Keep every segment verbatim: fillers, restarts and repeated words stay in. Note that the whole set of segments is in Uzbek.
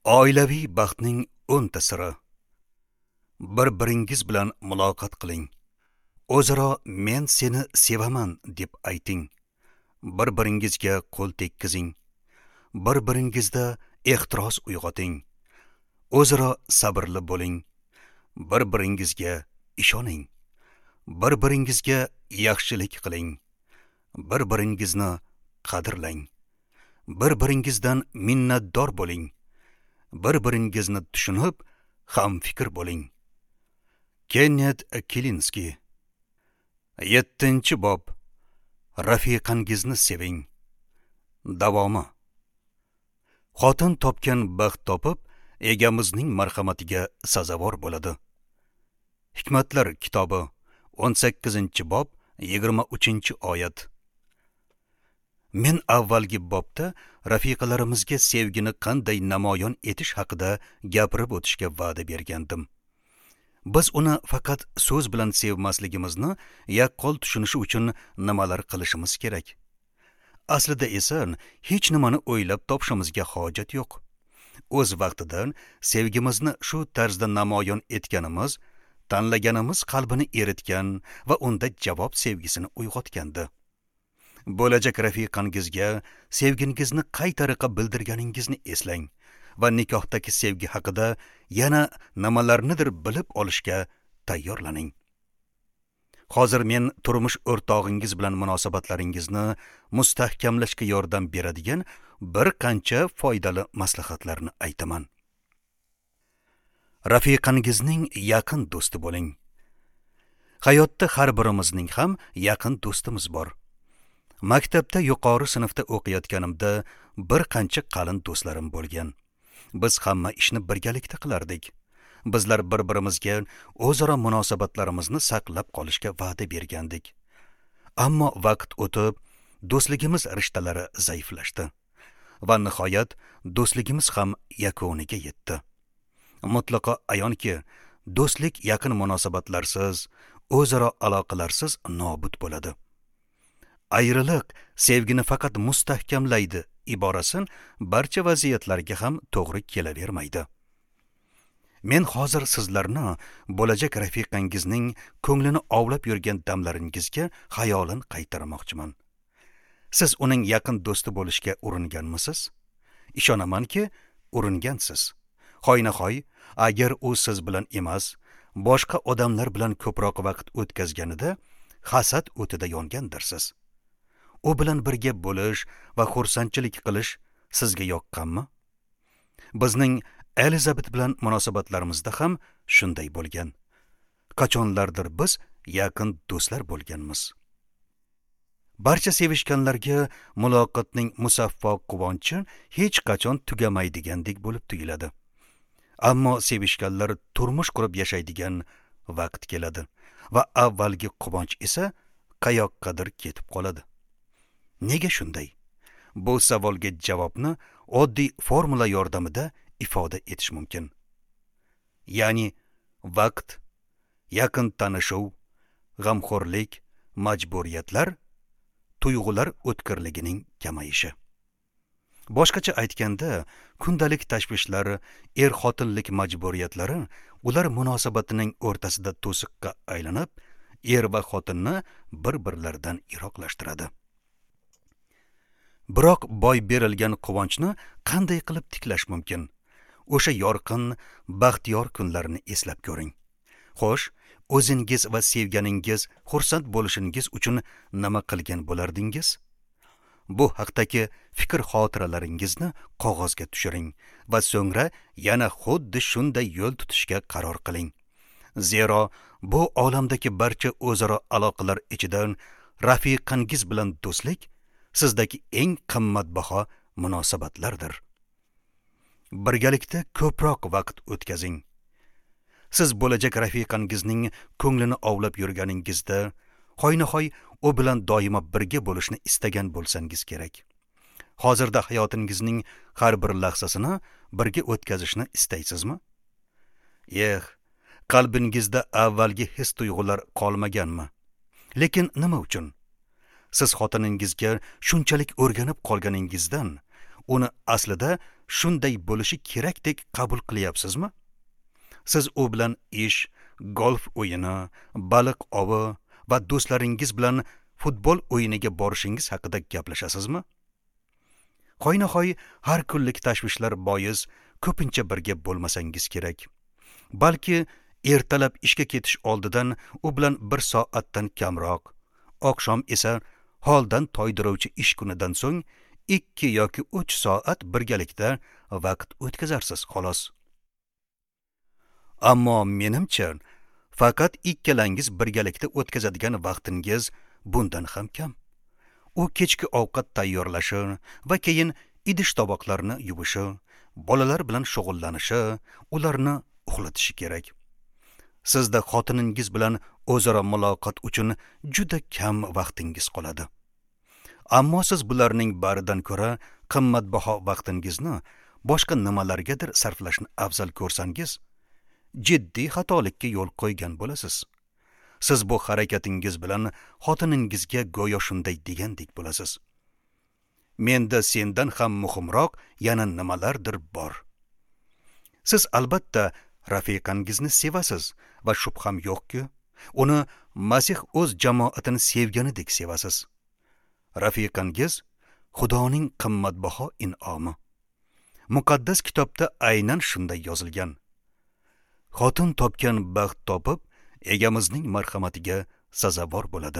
Oilaviy baxtning o'nta siri. Bir-biringiz bilan muloqot qiling. O'zaro men seni sevaman deb ayting. Bir-biringizga qo'l tekkizing. Bir-biringizda ehtiros uyg'oting. O'zaro sabrli bo'ling. Bir-biringizga ishoning. Bir-biringizga yaxshilik qiling. Bir-biringizni qadrlang. Bir-biringizdan minnatdor bo'ling. Bir-biringizni tushunib, ham fikr bo'ling. Kenneth Kilinski. yettinchi bob. Rafiqangizni seving. Davomi. Xotin topgan baxt topib, egamizning marhamatiga sazovor bo'ladi. Hikmatlar kitobi o'n sakkizinchi bob yigirma uchinchi oyat. Men avvalgi bobda rafiqalarimizga sevgini qanday namoyon etish haqida gapirib o'tishga va'da bergandim. Biz uni faqat so'z bilan sevmasligimizni yaqqol tushunishi uchun nimalar qilishimiz kerak. Aslida esa hech nimani o'ylab topishimizga hojat yo'q. O'z vaqtidan sevgimizni shu tarzda namoyon etganimiz, tanlaganimiz qalbini eritgan va unda javob sevgisini uyg'otgandi. Bo'lajak rafiqangizga sevgingizni qay tariqa bildirganingizni eslang va nikohdagi sevgi haqida yana nimalarnidir bilib olishga tayyorlaning. Hozir men turmush o'rtog'ingiz bilan munosabatlaringizni mustahkamlashga yordam beradigan bir qancha foydali maslahatlarni aytaman. Rafiqangizning yaqin do'sti bo'ling. Hayotda har birimizning ham yaqin do'stimiz bor. Maktabda yuqori sinfda o'qiyotganimda bir qancha qalin do'stlarim bo'lgan. Biz hamma ishni birgalikda qilardik. Bizlar bir-birimizga o'zaro munosabatlarimizni saqlab qolishga va'da bergandik. Ammo vaqt o'tib, do'stligimiz rishtalari zaiflashdi va nihoyat do'stligimiz ham yakuniga yetdi. Mutlaqo ayonki, do'stlik yaqin munosabatlarsiz, o'zaro aloqalarsiz nobud bo'ladi. Ayriliq sevgini faqat mustahkamlaydi iborasin barcha vaziyatlarga ham to'g'ri kelavermaydi. Men hozir sizlarni bo'lajak rafiqangizning ko'nglini ovlab yurgan damlaringizga xayolin qaytarmoqchiman. Siz uning yaqin do'sti bo'lishga uringanmisiz? Ishonamanki, uringansiz. Hoynahoy, agar u siz bilan emas, boshqa odamlar bilan ko'proq vaqt o'tkazganida hasad o'tida yongandirsiz. U bilan birga bo'lish va xursandchilik qilish sizga yoqqanmi? Bizning Elizabet bilan munosabatlarimizda ham shunday bo'lgan. Qachonlardir biz yaqin do'stlar bo'lganmiz. Barcha sevishganlarga muloqotning musaffo quvonchi hech qachon tugamaydigandek bo'lib tuyuladi. Ammo sevishganlar turmush qurib yashaydigan vaqt keladi va avvalgi quvonch esa qayoqqadir ketib qoladi. Nega shunday? Bu savolga javobni oddiy formula yordamida ifoda etish mumkin. Ya'ni vaqt, yaqin tanishuv, g'amxo'rlik, majburiyatlar, tuyg'ular o'tkirligining kamayishi. Boshqacha aytganda, kundalik tashvishlar, er-xotinlik majburiyatlari ular munosabatining o'rtasida to'siqqa aylanib, er va xotinni bir-birlaridan yiroqlashtiradi. Biroq boy berilgan quvonchni qanday qilib tiklash mumkin? O'sha yorqin, baxtiyor kunlarni eslab ko'ring. Xo'sh, o'zingiz va sevganingiz xursand bo'lishingiz uchun nima qilgan bo'lardingiz? Bu haqdagi fikr xotiralaringizni qog'ozga tushiring va so'ngra yana xuddi shunday yo'l tutishga qaror qiling. Zero bu olamdagi barcha o'zaro aloqalar ichidan rafiqangiz bilan do'stlik sizdagi eng qimmatbaho munosabatlardir. Birgalikda ko'proq vaqt o'tkazing. Siz bo'lajak rafiqangizning ko'nglini ovlab yurganingizda, hoynahoy u bilan doimo birga bo'lishni istagan bo'lsangiz kerak. Hozirda hayotingizning har bir lahzasini birga o'tkazishni istaysizmi? Eh, qalbingizda avvalgi his-tuyg'ular qolmaganmi? Lekin nima uchun? Siz xotiningizga shunchalik o'rganib qolganingizdan uni aslida shunday bo'lishi kerakdek qabul qilyapsizmi? Siz u bilan ish, golf o'yini, baliq ovi va do'stlaringiz bilan futbol o'yiniga borishingiz haqida gaplashasizmi? Qo'ynahoy har kunlik tashvishlar bois ko'pincha birga bo'lmasangiz kerak. Balki ertalab ishga ketish oldidan u bilan bir soatdan kamroq, oqshom esa holdan toydiruvchi ish kunidan so'ng ikki yoki uch soat birgalikda vaqt o'tkazarsiz xolos. Ammo menimcha, faqat ikkalangiz birgalikda o'tkazadigan vaqtingiz bundan ham kam. U kechki ovqat tayyorlashi va keyin idish-tovoqlarni yuvishi, bolalar bilan shug'ullanishi, ularni uxlatishi kerak. Sizda xotiningiz bilan o'zaro muloqot uchun juda kam vaqtingiz qoladi. Ammo siz bularning baridan ko'ra qimmatbaho vaqtingizni boshqa nimalargadir sarflashni afzal ko'rsangiz, jiddiy xatolikka yo'l qo'ygan bo'lasiz. Siz bu harakatingiz bilan xotiningizga go'yo shunday degandek bo'lasiz. Menda sendan ham muhimroq yana nimalardir bor. Siz albatta rafiqangizni sevasiz va shubham yo'qki, uni Masih o'z jamoatini sevganidek sevasiz. Rafiqangiz Xudoning qimmatbaho in'omi. Muqaddas kitobda aynan shunday yozilgan. Xotin topgan baxt topib, egamizning marhamatiga sazovor bo'ladi.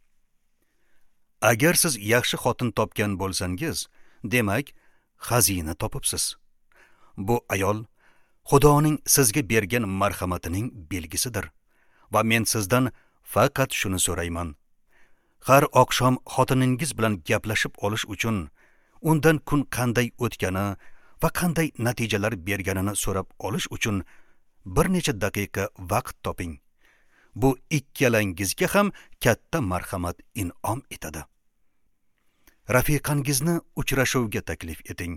Agar siz yaxshi xotin topgan bo'lsangiz, demak, xazina topibsiz. Bu ayol Xudoning sizga bergan marhamatining belgisidir va men sizdan faqat shuni so'rayman. Har oqshom xotiningiz bilan gaplashib olish uchun undan kun qanday o'tgani va qanday natijalar berganini so'rab olish uchun bir necha daqiqa vaqt toping. Bu ikkalangizga ham katta marhamat in'om etadi. Rafiqangizni uchrashuvga taklif eting.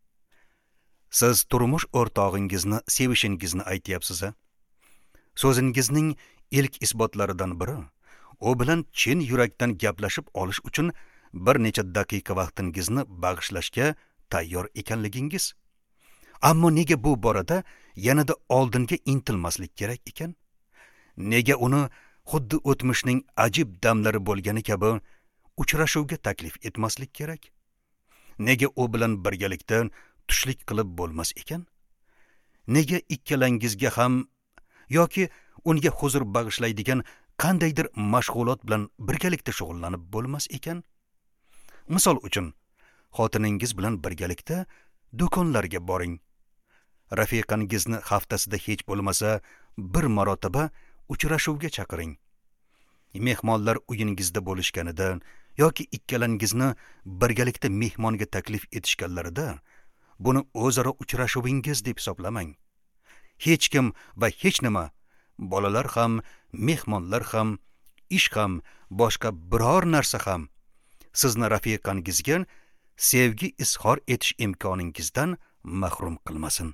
Siz turmush o'rtog'ingizni sevishingizni aytyapsiz-a? So'zingizning ilk isbotlaridan biri u bilan chin yurakdan gaplashib olish uchun bir necha daqiqa vaqtingizni bag'ishlashga tayyor ekanligingiz. Ammo nega bu borada yanada oldinga intilmaslik kerak ekan? Nega uni xuddi o'tmishning ajib damlari bo'lgani kabi uchrashuvga taklif etmaslik kerak? Nega u bilan birgalikda tushlik qilib bo'lmas ekan? Nega ikkalangizga ham yoki unga huzur bag'ishlaydigan qandaydir mashg'ulot bilan birgalikda shug'ullanib bo'lmas ekan? Misol uchun, xotiningiz bilan birgalikda do'konlarga boring. Rafiqangizni haftasida hech bo'lmasa bir marotaba uchrashuvga chaqiring. Mehmonlar uyingizda bo'lishganida yoki ikkalangizni birgalikda mehmonga taklif etishganlarida buni o'zaro uchrashuvingiz deb hisoblamang. Hech kim va hech nima, bolalar ham, mehmonlar ham, ish ham, boshqa biror narsa ham sizni rafiqangizga sevgi izhor etish imkoningizdan mahrum qilmasin.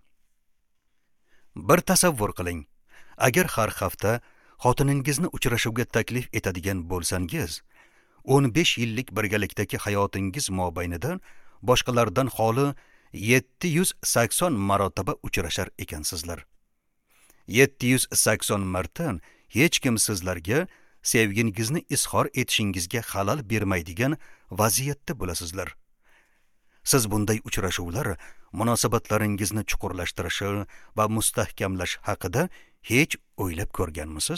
Bir tasavvur qiling. Agar har hafta xotiningizni uchrashuvga taklif etadigan bo'lsangiz, o'n besh yillik birgalikdagi hayotingiz mobaynida boshqalardan xoli yetti yuz sakson marotaba uchrashar ekansizlar. yetti yuz sakson marta hech kim sizlarga sevgingizni izhor etishingizga xalal bermaydigan vaziyatda bo'lasizlar. Siz bunday uchrashuvlar munosabatlaringizni chuqurlashtirishi va mustahkamlash haqida hech o'ylab ko'rganmisiz?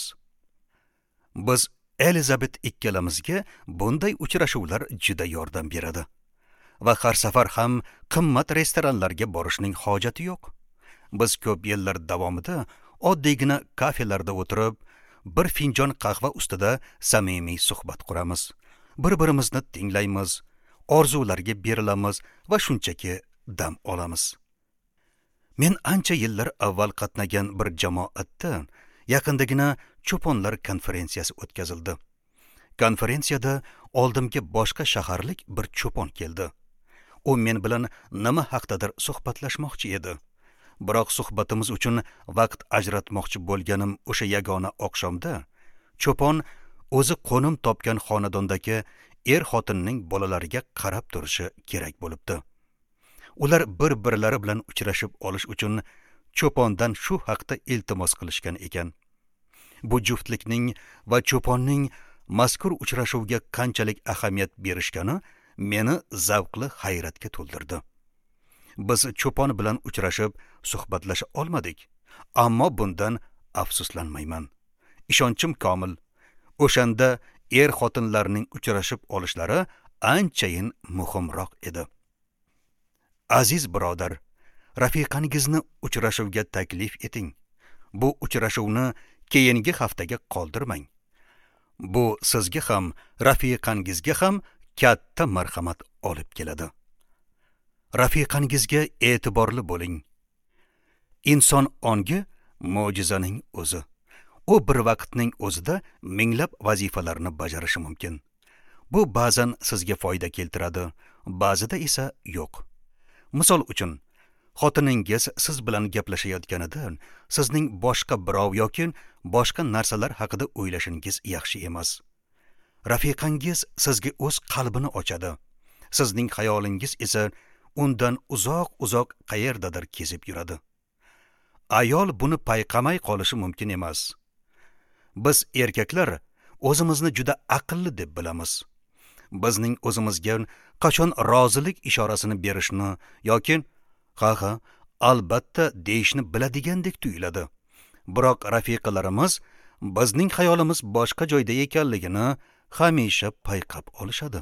Biz Elizabet ikkalamizga bunday uchrashuvlar juda yordam beradi. Va har safar ham qimmat restoranlarga borishning hojati yo'q. Biz ko'p yillar davomida oddiygina kafelarda o'tirib, bir finjon qahva ustida samimiy suhbat quramiz. Bir-birimizni tinglaymiz, orzularga berilamiz va shunchaki dam olamiz. Men ancha yillar avval qatnagan bir jamoatda yaqindagina cho'ponlar konferensiyasi o'tkazildi. Konferensiyada oldimga boshqa shaharlik bir cho'pon keldi. U men bilan nima haqdadir suhbatlashmoqchi edi. Biroq suhbatimiz uchun vaqt ajratmoqchi bo'lganim o'sha yagona oqshomda cho'pon o'zi qo'nim topgan xonadondagi er xotinning bolalariga qarab turishi kerak bo'libdi. ular bir-birlari bilan uchrashib olish uchun cho'pondan shu haqda iltimos qilishgan ekan. Bu juftlikning va cho'ponning mazkur uchrashuvga qanchalik ahamiyat berishgani meni zavqli hayratga to'ldirdi. Biz cho'pon bilan uchrashib suhbatlasha olmadik, ammo bundan afsuslanmayman. Ishonchim komil. O'shanda er xotinlarning uchrashib olishlari anchayin muhimroq edi. Aziz birodar, rafiqangizni uchrashuvga taklif eting. Bu uchrashuvni keyingi haftaga qoldirmang. Bu sizga ham, rafiqangizga ham katta marhamat olib keladi. Rafiqangizga e'tiborli bo'ling. Inson ongi mo'jizaning o'zi. U bir vaqtning o'zida minglab vazifalarni bajarishi mumkin. Bu ba'zan sizga foyda keltiradi, ba'zida esa yo'q. Misol uchun, xotiningiz siz bilan gaplashayotganida sizning boshqa birov yoki boshqa narsalar haqida o'ylashingiz yaxshi emas. Rafiqangiz sizga o'z qalbini ochadi. Sizning xayolingiz esa undan uzoq-uzoq qayerdadir kezib yuradi. Ayol buni payqamay qolishi mumkin emas. Biz erkaklar o'zimizni juda aqlli deb bilamiz. Bizning o'zimizga qachon rozilik ishorasini berishni yoki ha-ha, albatta deyishni biladigandek tuyuladi. Biroq rafiqalarimiz bizning xayolimiz boshqa joyda ekanligini hamisha payqab olishadi.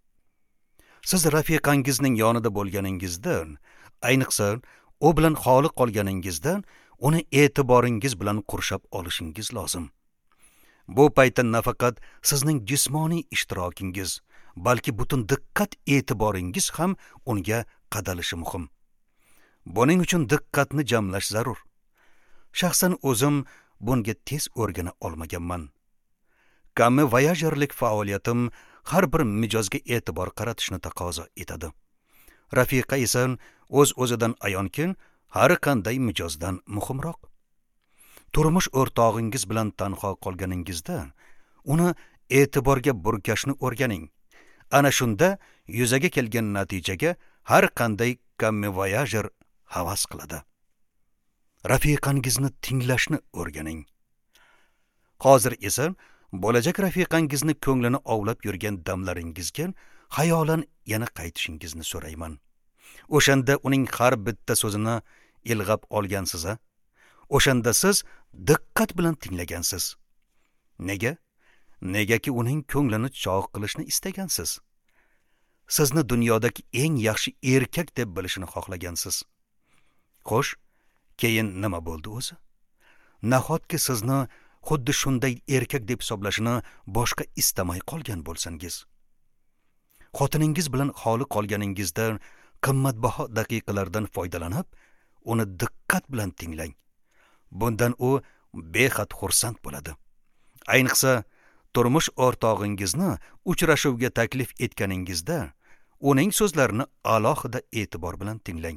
Siz rafiqangizning yonida bo'lganingizda, ayniqsa u bilan xoli qolganingizda, uni e'tiboringiz bilan qurshab olishingiz lozim. Bu paytda nafaqat sizning jismoniy ishtirokingiz, balki butun diqqat e'tiboringiz ham unga qadalishi muhim. Buning uchun diqqatni jamlash zarur. Shaxsan o'zim bunga tez o'rgana olmaganman. Kammi voyajerlik faoliyatim har bir mijozga e'tibor qaratishni taqozo etadi. Rafiqa esa o'z-o'zidan ayonki, har qanday mijozdan muhimroq. Turmush o'rtog'ingiz bilan tanho qolganingizda, uni e'tiborga burkashni o'rganing. Ana shunda yuzaga kelgan natijaga har qanday kammivoyajer havas qiladi. Rafiqangizni tinglashni o'rganing. Hozir esa bo'lajak rafiqangizni ko'nglini ovlab yurgan damlaringizga xayolan yana qaytishingizni so'rayman. O'shanda uning har bitta so'zini ilg'ab olgansiz, a? O'shanda siz diqqat bilan tinglagansiz. Nega? Negaki uning ko'nglini chog' qilishni istagansiz. Sizni dunyodagi eng yaxshi erkak deb bilishini xohlagansiz. Xo'sh, keyin nima bo'ldi o'zi? Nahotki sizni xuddi shunday erkak deb hisoblashini boshqa istamay qolgan bo'lsangiz. Xotiningiz bilan xoli qolganingizda qimmatbaho daqiqalardan foydalanib, uni diqqat bilan tinglang. Bundan u behad xursand bo'ladi. Ayniqsa, turmush o'rtog'ingizni uchrashuvga taklif etganingizda, uning so'zlarini alohida e'tibor bilan tinglang.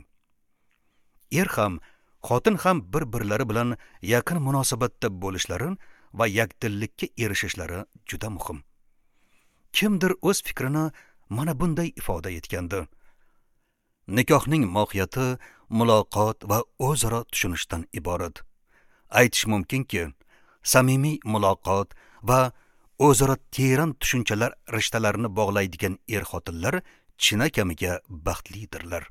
Er ham, xotin ham bir-birlari bilan yaqin munosabatda bo'lishlari va yakdillikka erishishlari juda muhim. Kimdir o'z fikrini mana bunday ifoda etgandi. Nikohning mohiyati muloqot va o'zaro tushunishdan iborat. Aytish mumkinki, samimiy muloqot va o'zaro teran tushunchalar rishtalarini bog'laydigan er-xotinlar chinakamiga baxtlidirlar.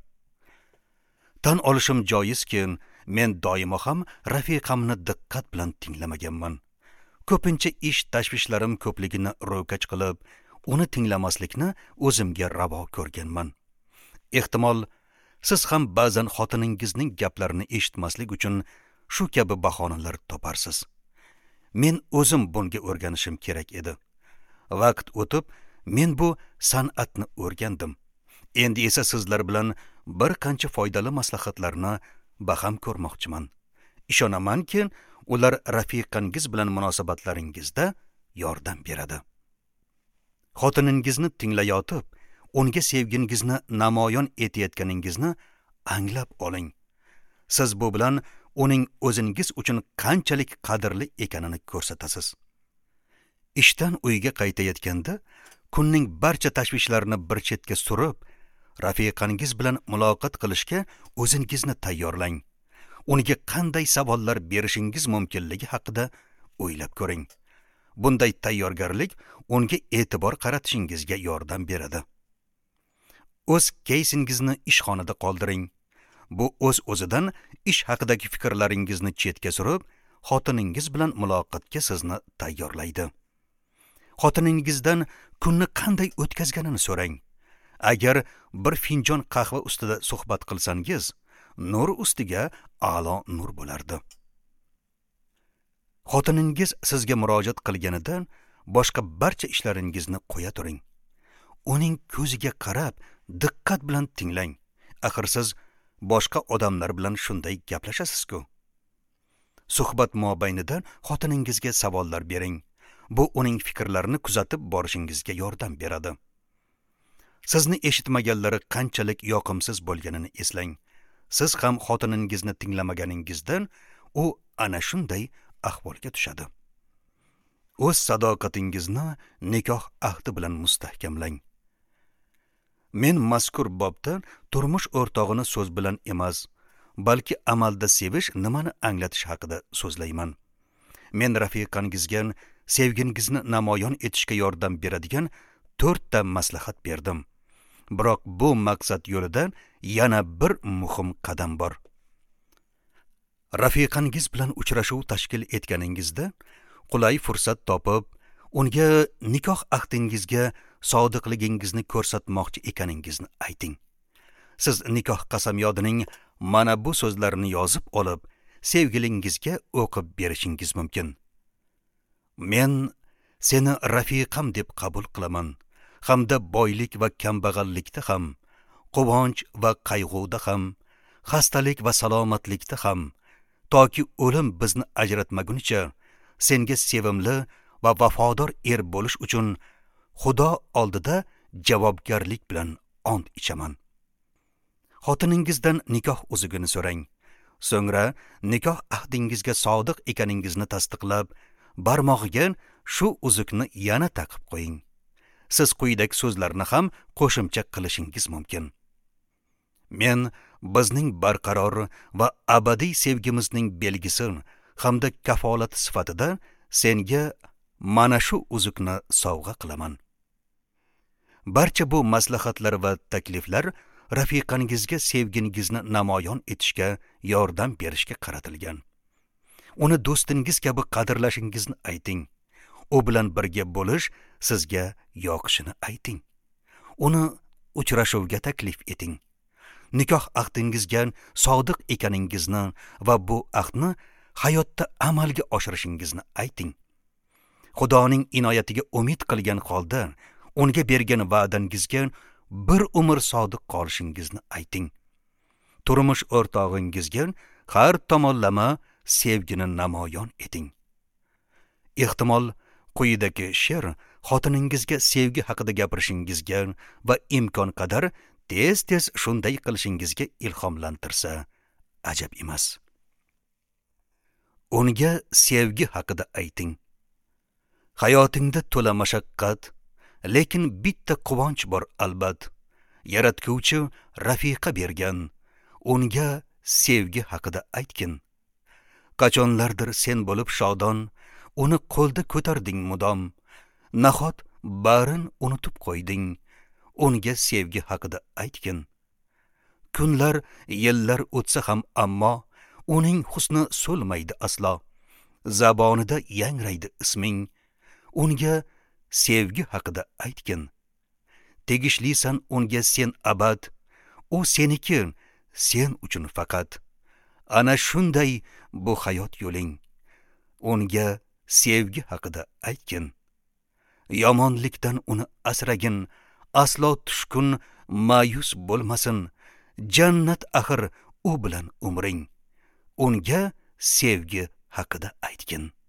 Tan olishim joizki, men doimo ham rafiqamni diqqat bilan tinglamaganman. Ko'pincha ish tashvishlarim ko'pligini ro'kach qilib, uni tinglamaslikni o'zimga ravo ko'rganman. Ehtimol, siz ham ba'zan xotiningizning gaplarini eshitmaslik uchun shu kabi bahonalar toparsiz. Men o'zim bunga o'rganishim kerak edi. Vaqt o'tib, men bu san'atni o'rgandim. Endi esa sizlar bilan bir qancha foydali maslahatlarni baham ko'rmoqchiman. Ishonamanki, ular rafiqangiz bilan munosabatlaringizda yordam beradi. Xotiningizni tinglayotib, unga sevgingizni namoyon etayotganingizni anglab oling. Siz bu bilan uning o'zingiz uchun qanchalik qadrli ekanini ko'rsatasiz. Ishdan uyga qaytayotganda, kunning barcha tashvishlarini bir chetga surib, rafiqangiz bilan muloqot qilishga o'zingizni tayyorlang. Unga qanday savollar berishingiz mumkinligi haqida o'ylab ko'ring. Bunday tayyorgarlik unga e'tibor qaratishingizga yordam beradi. O'z keysingizni ishxonada qoldiring. Bu o'z-o'zidan ish haqidagi fikrlaringizni chetga surib, xotiningiz bilan muloqotga sizni tayyorlaydi. Xotiningizdan kunni qanday o'tkazganini so'rang. Agar bir finjon qahva ustida suhbat qilsangiz, nur ustiga a'lo nur bo'lardi. Xotiningiz sizga murojaat qilganidan boshqa barcha ishlaringizni qo'ya turing. Uning ko'ziga qarab, diqqat bilan tinglang. Axir siz boshqa odamlar bilan shunday gaplashasiz-ku. Suhbat mobaynida xotiningizga savollar bering. Bu uning fikrlarini kuzatib borishingizga yordam beradi. Sizni eshitmaganlari qanchalik yoqimsiz bo'lganini eslang. Siz ham xotiningizni tinglamaganingizdan u ana shunday ahvolga tushadi. O'z sadoqatingizni nikoh ahdi bilan mustahkamlang. Men mazkur bobda turmush o'rtog'ini so'z bilan emas, balki amalda sevish nimani anglatish haqida so'zlayman. Men rafiqangizga sevgingizni namoyon etishga yordam beradigan to'rtta maslahat berdim. Biroq bu maqsad yo'lida yana bir muhim qadam bor. Rafiqangiz bilan uchrashuv tashkil etganingizda qulay fursat topib, unga nikoh ahdingizga sodiqligingizni ko'rsatmoqchi ekaningizni ayting. Siz nikoh qasamyodining mana bu so'zlarini yozib olib, sevgilingizga o'qib berishingiz mumkin. Men seni rafiqam deb qabul qilaman, hamda boylik va kambag'allikda ham, quvonch va qayg'uda ham, xastalik va salomatlikda ham, toki o'lim bizni ajratmagunicha senga sevimli va vafodor er bo'lish uchun Xudo oldida javobgarlik bilan ont ichaman. Xotiningizdan nikoh uzugini so'rang. So'ngra nikoh ahdingizga sodiq ekaningizni tasdiqlab, barmog'iga shu uzukni yana taqib qo'ying. Siz quyidagi so'zlarni ham qo'shimcha qilishingiz mumkin. Men bizning barqaror va abadiy sevgimizning belgisi hamda kafolati sifatida senga mana shu uzukni sovg'a qilaman. Barcha bu maslahatlar va takliflar rafiqangizga sevgingizni namoyon etishga yordam berishga qaratilgan. Uni do'stingiz kabi qadrlashingizni ayting. U bilan birga bo'lish sizga yoqishini ayting. Uni uchrashuvga taklif eting. Nikoh ahdingizga sodiq ekaningizni va bu ahdni hayotda amalga oshirishingizni ayting. Xudoning inoyatiga umid qilgan holda unga bergan va'dangizga bir umr sodiq qolishingizni ayting. Turmush o'rtog'ingizga har tomonlama sevgini namoyon eting. Ehtimol quyidagi she'r xotiningizga sevgi haqida gapirishingizga va imkon qadar tez-tez shunday qilishingizga ilhomlantirsa, ajab emas. Unga sevgi haqida ayting. Hayotingda to'la mashaqqat, lekin bitta quvonch bor albat. Yaratguvchi rafiqa bergan, unga sevgi haqida aytgin. Qachonlardir sen bo'lib shodon, uni qo'lda ko'tarding mudom. Nahot barin unutib qo'yding, unga sevgi haqida aytgin. Kunlar, yillar o'tsa ham ammo uning husni so'lmaydi aslo. Zabonida yangraydi isming, unga sevgi haqida aytgin. Tegishlisan unga sen abad, u seniki, sen uchun faqat. Ana shunday bu hayot yo'ling, unga sevgi haqida aytgin. Yomonlikdan uni asragin, aslo tushkun ma'yus bo'lmasin. Jannat axir u bilan umring, unga sevgi haqida aytgin.